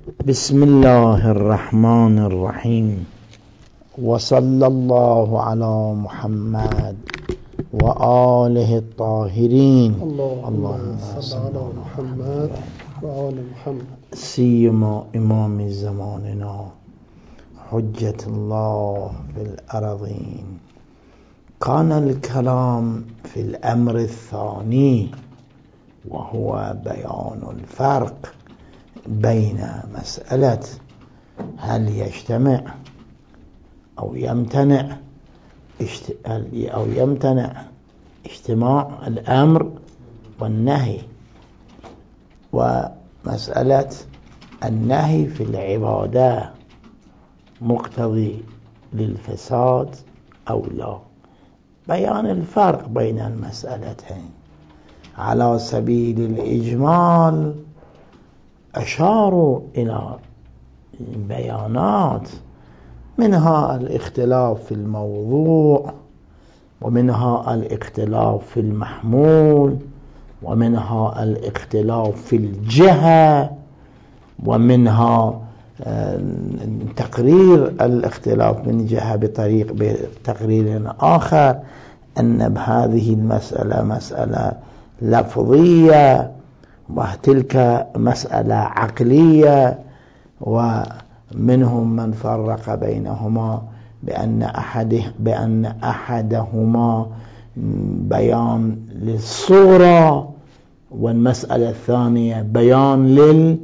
بسم الله الرحمن الرحيم، وصلى الله على محمد وآله الطاهرين. اللهم صل على محمد وآل محمد. سيما إمام زماننا حجة الله في الأرضين. كان الكلام في الأمر الثاني وهو بيان الفرق بين مسألة هل يجتمع أو يمتنع اجتماع الأمر والنهي، ومسألة النهي في العبادة مقتضي للفساد أو لا. بيان الفرق بين المسألتين على سبيل الإجمال أشاروا إلى بيانات، منها الاختلاف في الموضوع، ومنها الاختلاف في المحمول، ومنها الاختلاف في الجهة، ومنها تقرير الاختلاف من جهة بتقرير آخر أن بهذه المسألة مسألة لفظية وتلك مسألة عقلية، ومنهم من فرق بينهما بأن أحدهما بيان للصورة والمسألة الثانية بيان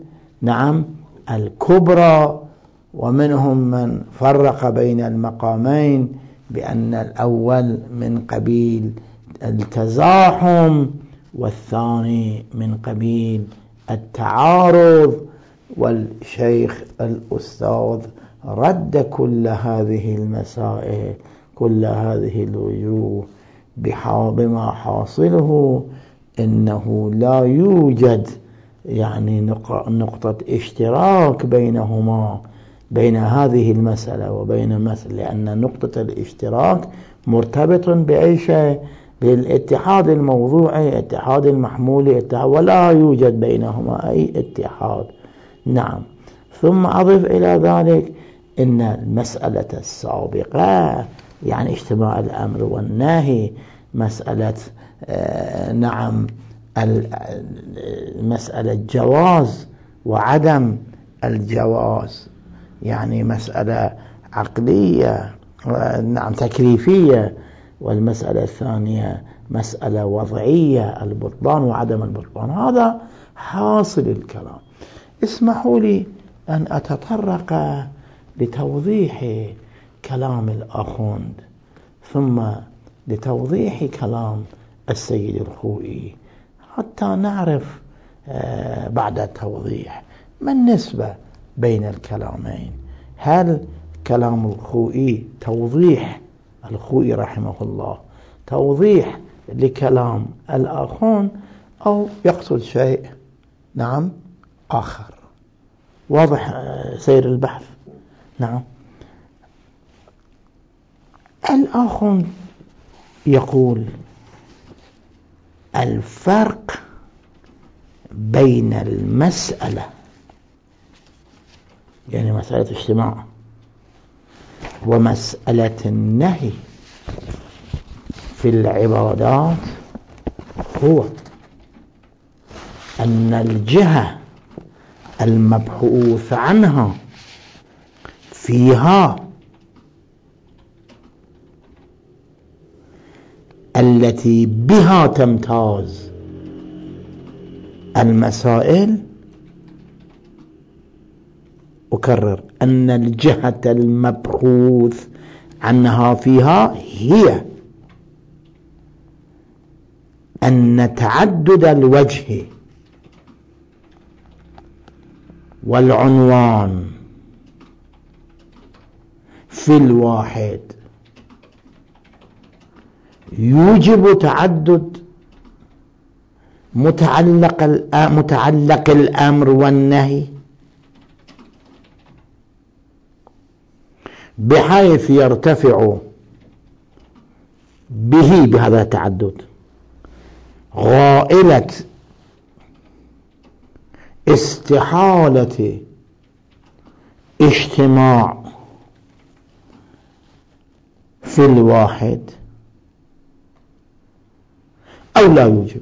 الكبرى، ومنهم من فرق بين المقامين بأن الأول من قبيل التزاحم والثاني من قبيل التعارض. والشيخ الأستاذ رد كل هذه المسائل، كل هذه الوجوه بما حاصله إنه لا يوجد نقطة اشتراك بينهما، بين هذه المسألة وبين مثل، لأن نقطة الاشتراك مرتبط بأي شيء، بالاتحاد الموضوعي، اتحاد المحمول، ولا يوجد بينهما أي اتحاد. نعم. ثم أضف إلى ذلك إن المسألة السابقة اجتماع الأمر والنهي، مسألة مسألة الجواز وعدم الجواز، مسألة عقلية تكليفية، والمسألة الثانية مسألة وضعية، البطلان وعدم البطلان. هذا حاصل الكلام. اسمحوا لي أن أتطرق لتوضيح كلام الأخوند ثم لتوضيح كلام السيد الخوئي، حتى نعرف بعد التوضيح ما النسبة بين الكلامين. هل كلام الخوئي توضيح، الخوئي رحمه الله توضيح لكلام الآخون، أو يقصد شيء آخر؟ واضح سير البحث. نعم. الآخون يقول الفرق بين المسألة، مسألة اجتماع، ومسألة النهي في العبادات هو أن الجهة المبحوث عنها فيها التي بها تمتاز المسائل، أكرر أن الجهة المبحوث عنها فيها هي أن تعدد الوجه والعنوان في الواحد يوجب تعدد متعلق الأمر والنهي، بحيث يرتفع بهذا التعدد غائلة استحالة اجتماع في الواحد أو لا يوجب.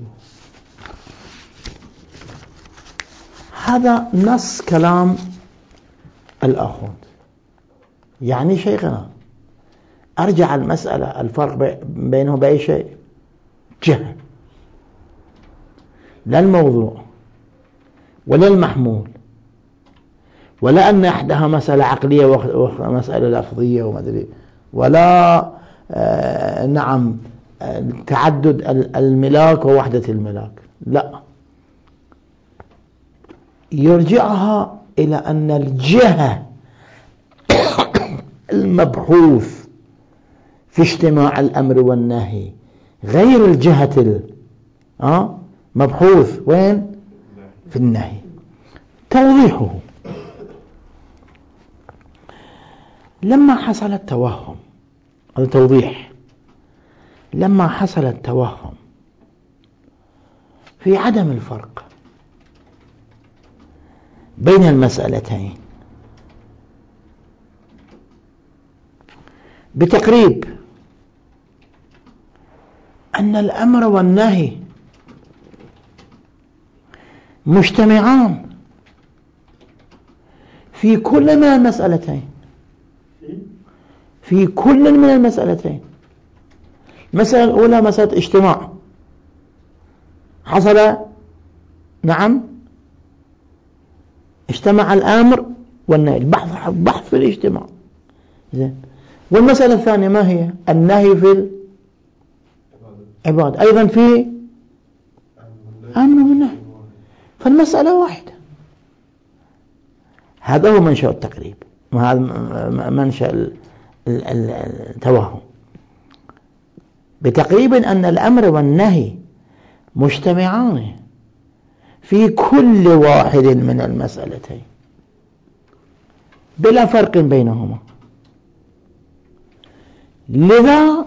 هذا نص كلام الآخوند. يعني شيخنا أرجع المسألة الفرق بينه بأي شيء جهة، لا الموضوع ولا المحمول، ولا أن أحدها مسألة عقلية ومسألة لفظية وما أدري، ولا نعم تعدد الملاك ووحدة الملاك، لا، يرجعها إلى أن الجهة المبحوث في اجتماع الأمر والنهي غير الجهة مبحوث وين؟ في النهي. توضيحه: لما حصل التوهم، هذا توضيح، لما حصل التوهم في عدم الفرق بين المسألتين بتقريب أن الأمر والنهي مجتمعان في كل من المسألتين، في كل من المسألتين. المسألة الأولى مسألة اجتماع، حصل نعم اجتمع الأمر والنهي، البحث في الاجتماع. زين. والمسألة الثانية ما هي؟ النهي في العبادة، أيضا في أمر والنهي، فالمسألة واحدة. هذا هو منشأ التقريب، وهذا منشأ التوهم. بتقريب أن الأمر والنهي مجتمعان في كل واحد من المسألتين بلا فرق بينهما. لذا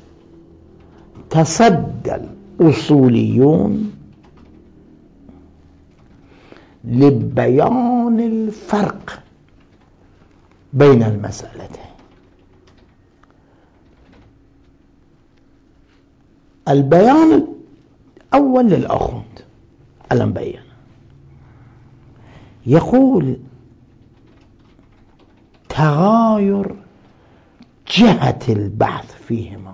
تصدى الأصوليون لبيان الفرق بين المسألتين. البيان الأول للآخوند المبين يقول تغاير جهة البحث فيهما،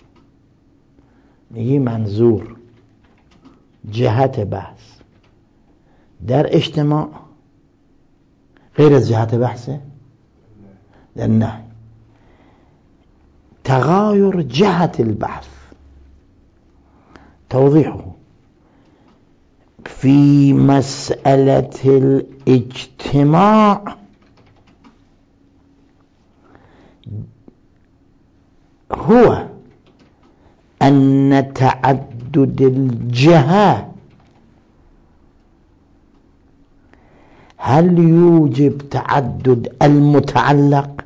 هي منظور جهة بحث در اجتماع غير جهة بحثه للنهي. تغاير جهة البحث توضيحه: في مسألة الاجتماع هو أن تعدد الجهة هل يوجب تعدد المتعلق؟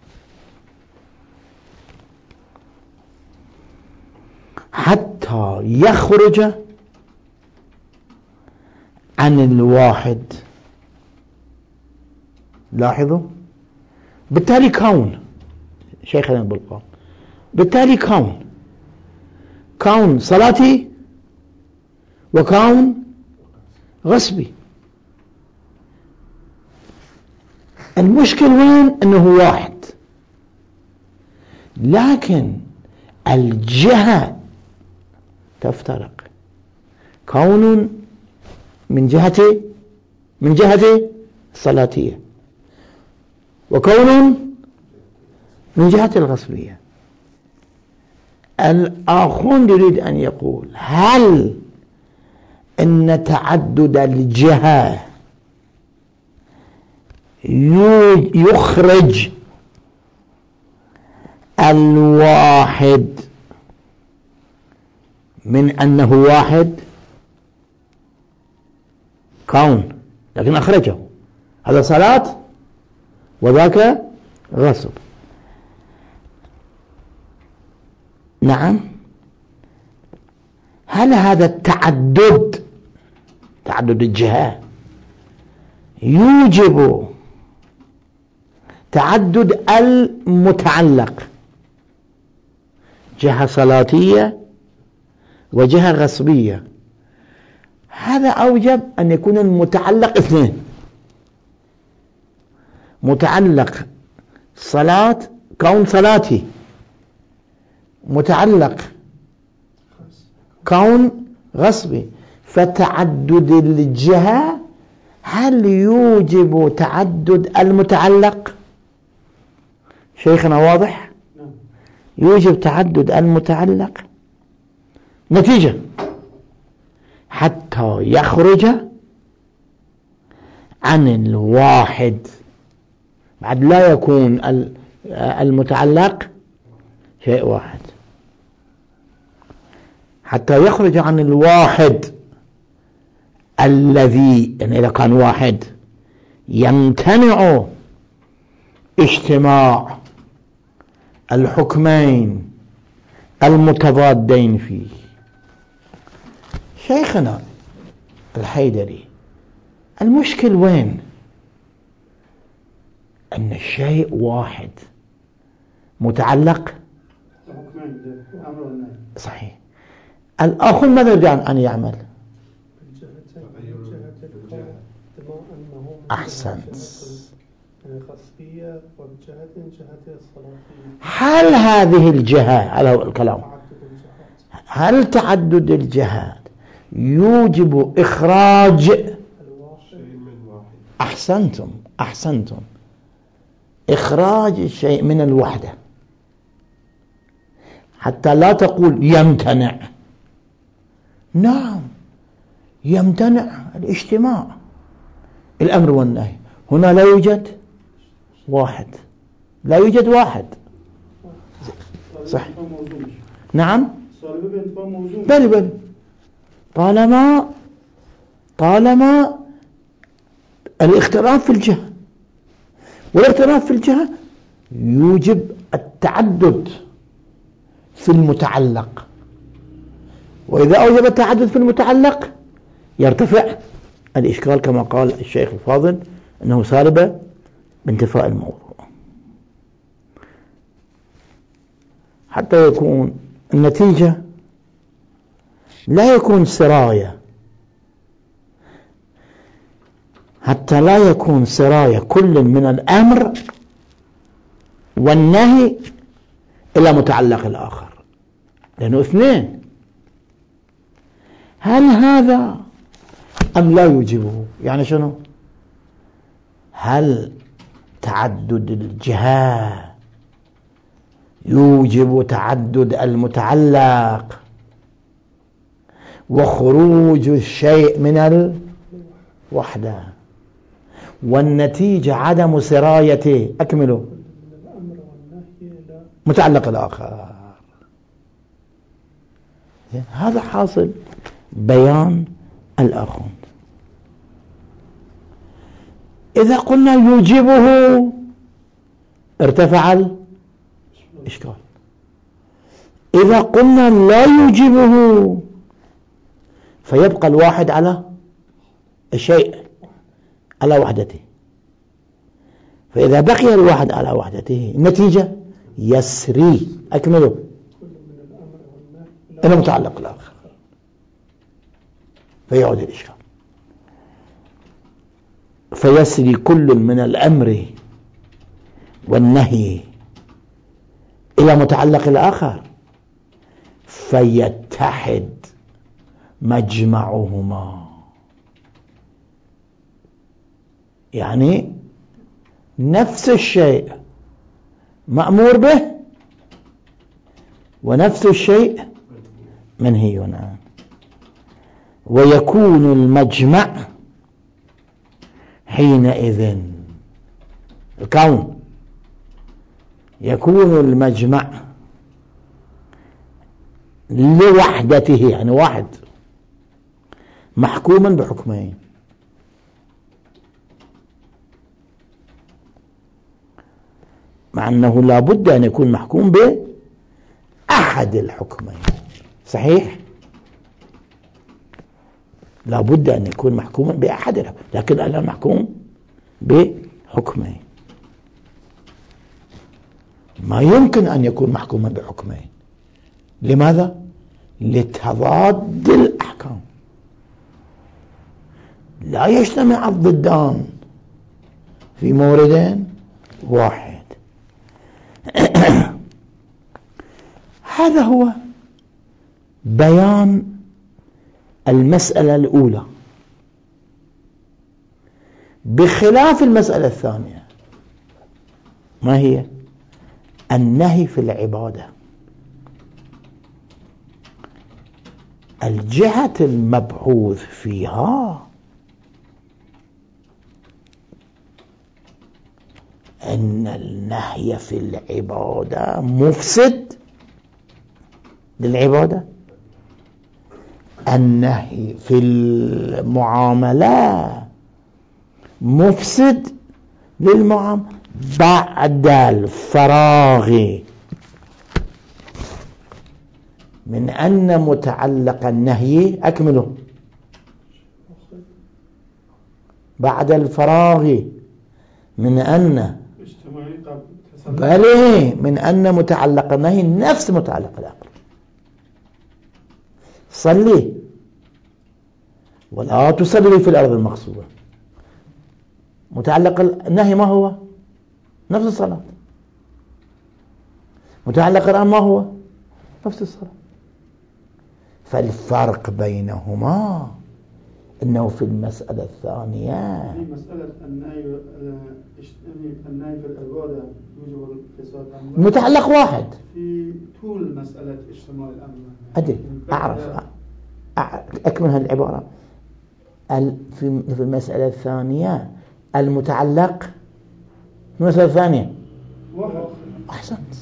حتى يخرج عن الواحد. لاحظوا، بالتالي كون شيخنا بالقول، بالتالي كون صلاتي وكون غصبي. المشكل وين؟ انه واحد، لكن الجهة تفترق. كون من جهة الصلاتية، وكون من جهة الغصبية. الآخوند يريد أن يقول هل إن تعدد الجهة يخرج الواحد من أنه واحد؟ كون، لكن أخرجه، هذا صلاة وذاك غصب. نعم، هل هذا التعدد، تعدد الجهة، يوجب تعدد المتعلق، جهة صلاتية وجهة غصبية. هذا أوجب أن يكون المتعلق اثنين، متعلق صلاة كون صلاتي، متعلق كون غصبي. فتعدد الجهة هل يوجب تعدد المتعلق؟ شيخنا واضح؟ يوجب تعدد المتعلق. نتيجة حتى يخرج عن الواحد، بعد لا يكون المتعلق شيء واحد، حتى يخرج عن الواحد الذي، يعني إذا كان واحد يمتنع اجتماع الحكمين المتضادين فيه. شيخنا الحيدري المشكل وين؟ أن الشيء واحد متعلق صحيح. الآخر ماذا يريد أن يعمل؟ أحسنت. هل هذه الجهة، هذا هو الكلام، هل تعدد الجهات يوجب إخراج؟ أحسنتم، إخراج الشيء من الوحدة، حتى لا تقول يمتنع. نعم يمتنع الاجتماع، الأمر والنهي، هنا لا يوجد واحد، لا يوجد واحد. صح. نعم بل طالما الاختلاف في الجهة، والاختلاف في الجهة يوجب التعدد في المتعلق، وإذا أوجب التعدد في المتعلق يرتفع الإشكال كما قال الشيخ الفاضل أنه سالب بانتفاء الموضوع، حتى يكون النتيجة لا يكون سراية، حتى لا يكون سراية كل من الأمر والنهي إلى متعلق الآخر، لأنه اثنين. هل هذا أم لا يوجبه؟ يعني شنو؟ هل تعدد الجهة يوجب تعدد المتعلق وخروج الشيء من الوحدة، والنتيجة عدم سرايته؟ أكملوا. متعلق الآخر. هذا حاصل بيان الآخر. إذا قلنا يوجبه ارتفع الإشكال، إذا قلنا لا يوجبه فيبقى الواحد على الشيء على وحدته، فإذا بقي الواحد على وحدته النتيجة يسري. أكملوا. إلى متعلق الآخر فيعود الإشكال، فيسري كل من الأمر والنهي إلى متعلق الآخر فيتحد مجمعهما، يعني نفس الشيء مأمور به ونفس الشيء منهي عنه، ويكون المجمع حينئذ الكون، يكون المجمع لوحدته، يعني واحد محكوما بحكمين، مع أنه لا بد أن يكون محكوم بأحد الحكمين. صحيح، لا بد أن يكون محكوما بأحد الحكمين، لكن الآن محكوم بحكمين. ما يمكن أن يكون محكوما بحكمين. لماذا؟ لتضاد الأحكام، لا يجتمع الضدان في مورد واحد. هذا هو بيان المسألة الأولى، بخلاف المسألة الثانية. ما هي؟ النهي في العبادة. الجهة المبحوث فيها أن النهي في العبادة مفسد للعبادة، النهي في المعاملة مفسد للمعاملة بعد الفراغ من أن متعلق النهي أكمله، بعد الفراغ من أن بل من أن متعلق النهي نفس متعلق الأمر. صلي ولا تصلي في الأرض المغصوبة، متعلق النهي ما هو؟ نفس الصلاة. متعلق الأمر ما هو؟ نفس الصلاة. فالفرق بينهما أنه في المسألة الثانية في مسألة النهي في العبادة يوجب الفساد، متعلق واحد في طول مسألة اجتماع الأمر. أدري أعرف أكمل هذه العبارة. في المسألة الثانية المتعلق في المسألة الثانية واحد. أحسنت،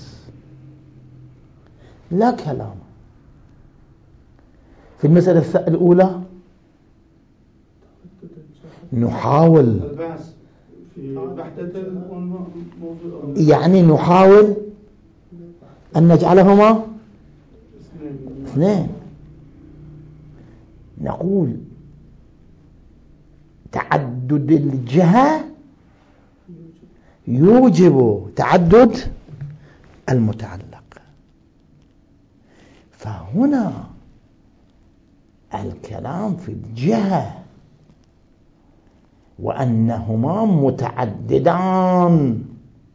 لا كلام. في المسألة الأولى نحاول البحث في بحثة الموضوع، يعني نحاول أن نجعلهما اثنين. نقول تعدد الجهة يوجب تعدد المتعلق. فهنا الكلام في الجهة وأنهما متعددان،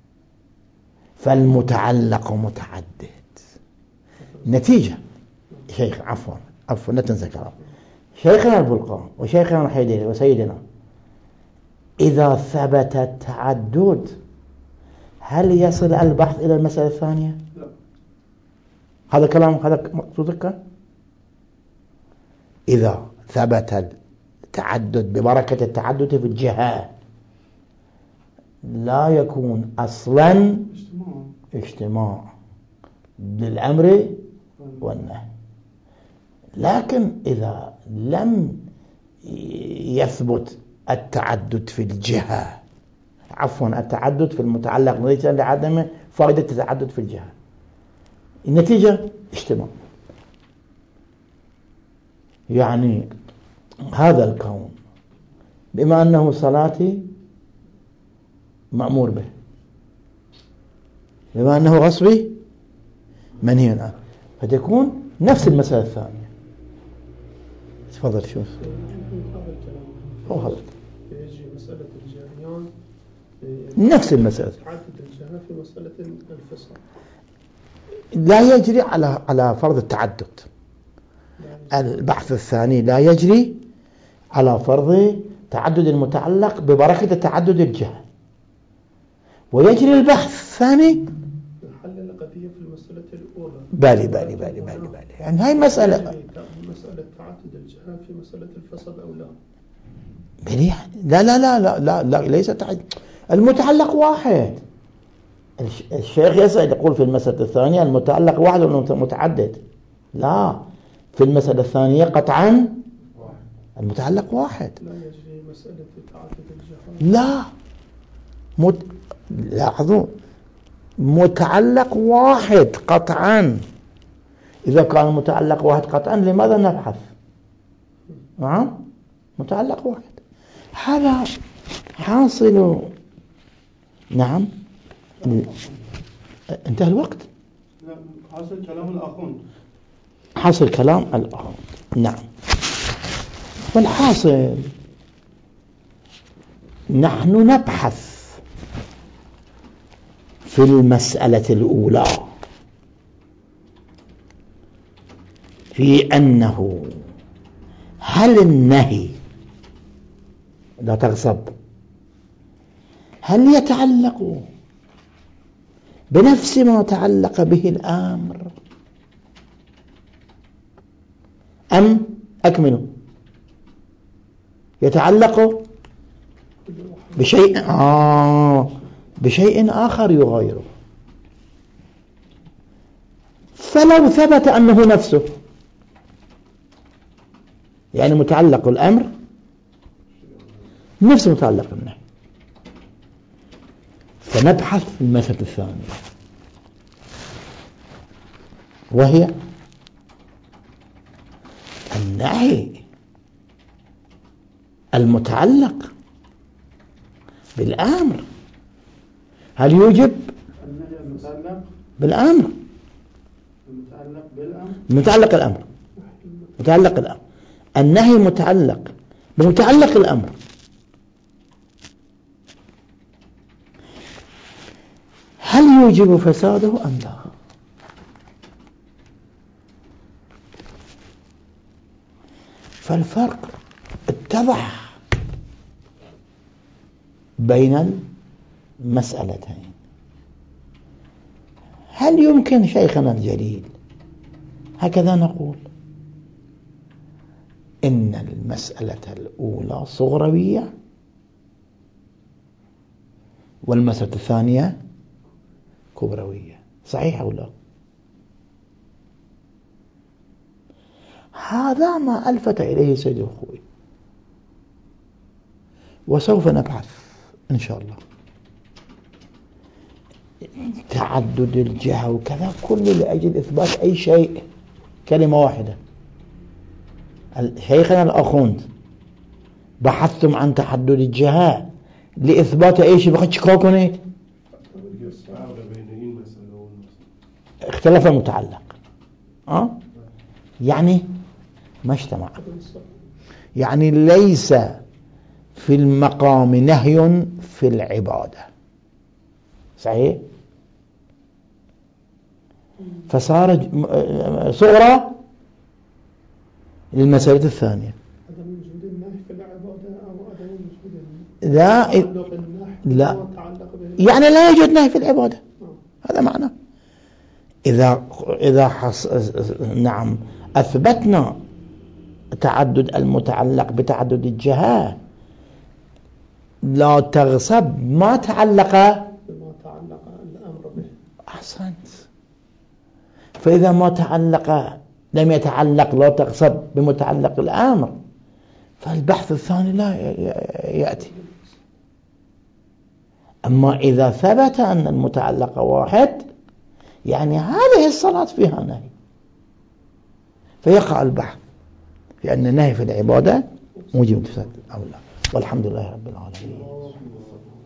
فالمتعلق متعدد. نتيجة شيخ عفوا لا تنسى كلام شيخنا البلقان وشيخنا الحيدري وسيدنا، إذا ثبت التعدد هل يصل البحث إلى المسألة الثانية؟ لا. هذا كلام، هذا مقصودك. إذا ثبت التعدد ببركة التعدد في الجهة لا يكون أصلا اجتماع للأمر والنهي. لكن إذا لم يثبت التعدد في الجهة، عفوا التعدد في المتعلق ليس لعدم فائدة التعدد في الجهة، النتيجة اجتماع. يعني هذا الكون بما أنه صلاتي مأمور به، بما أنه غصبي منهي عنه، فتكون نفس المسألة الثانية. تفضل شوف. هو هذا يجي مسألة الجريان نفس المسألة، تعدد الجهة في مسألة الفصل لا يجري على فرض التعدد. البحث الثاني لا يجري على فرض تعدد المتعلق ببركة تعدد الجهة، ويجري البحث الثاني الحل القضية في المسألة الأولى. بالي يعني هاي مسألة تعدد الجهة في مسألة الفصل أو لا؟ لا ليس تعدد. المتعلق واحد. الشيخ يسأل يقول في المسألة الثانية المتعلق واحد ولا متعدد؟ لا، في المسألة الثانية قطعا المتعلق واحد. لا يجري مسألة تعدد الجهة. لا لاحظوا، متعلق واحد قطعا. إذا كان متعلق واحد قطعا لماذا نبحث؟ نعم، متعلق واحد. هذا حاصل. نعم انتهى الوقت. لا، حاصل كلام الأخوند. حاصل كلام الأخوند، نعم. والحاصل نحن نبحث في المسألة الأولى في أنه هل النهي لا تغصب هل يتعلق بنفس ما تعلق به الأمر أم أكملوا يتعلق بشيء آخر يغيره. فلو ثبت أنه نفسه، يعني متعلق الأمر نفس متعلق النهي، فنبحث في المسألة الثانية وهي النهي المتعلق بالأمر هل يوجب النهي المتعلق بالأمر متعلق الأمر متعلق الأمر النهي متعلق بمتعلق الأمر، هل يوجب فساده أم لا؟ فالفرق اتضح بين المسألتين. هل يمكن شيخنا الجليل هكذا نقول إن المسألة الأولى صغروية والمسألة الثانية كبروية، صحيح أو لا؟ هذا ما ألفت إليه سيد الخوي، وسوف نبحث إن شاء الله تعدد الجهة وكذا كله لأجل إثبات أي شيء. كلمة واحدة، شيخنا الأخوند بحثتم عن تعدد الجهة لإثبات أي شيء بخدش كوكونيت اختلف المتعلق يعني ما اجتمع، يعني ليس في المقام نهي في العبادة، صحيح؟ فصار صغرى للمسألة الثانية. عدم وجود النهي في العبادة أو عدم وجود لا يعني لا يوجد نهي في العبادة، هذا معنى. إذا نعم أثبتنا تعدد المتعلق بتعدد الجهات لا تغصب ما تعلق الأمر به. أحسنت. فإذا ما تعلق لم يتعلق لا تغصب بمتعلق الأمر فالبحث الثاني لا يأتي. أما إذا ثبت أن المتعلق واحد يعني هذه الصلاة فيها نهي، فيقع البحث في أن النهي في العبادة موجب فساد أو لا. والحمد لله رب العالمين.